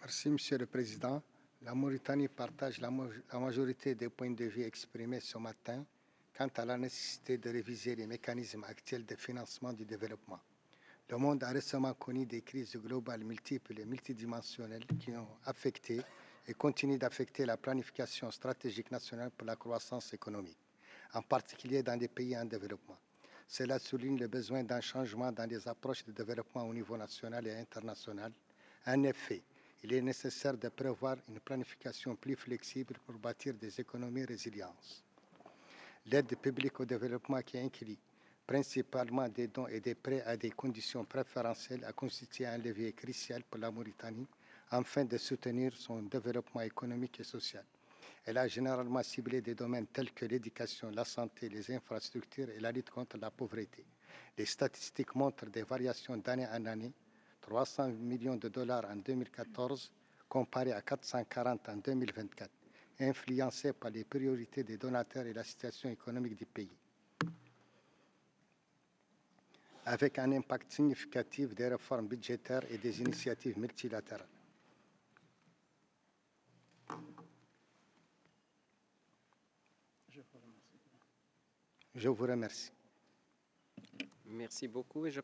Merci, Monsieur le Président. La Mauritanie partage la majorité des points de vue exprimés ce matin quant à la nécessité de réviser les mécanismes actuels de financement du développement. Le monde a récemment connu des crises globales multiples et multidimensionnelles qui ont affecté et continuent d'affecter la planification stratégique nationale pour la croissance économique, en particulier dans les pays en développement. Cela souligne le besoin d'un changement dans les approches de développement au niveau national et international. En effet, il est nécessaire de prévoir une planification plus flexible pour bâtir des économies résilientes. L'aide publique au développement qui inclut principalement des dons et des prêts à des conditions préférentielles a constitué un levier crucial pour la Mauritanie afin de soutenir son développement économique et social. Elle a généralement ciblé des domaines tels que l'éducation, la santé, les infrastructures et la lutte contre la pauvreté. Les statistiques montrent des variations d'année en année, 300 millions de dollars en 2014 comparé à 440 en 2024, influencées par les priorités des donateurs et la situation économique du pays, avec un impact significatif des réformes budgétaires et des initiatives multilatérales. Je vous remercie. Merci beaucoup. Et je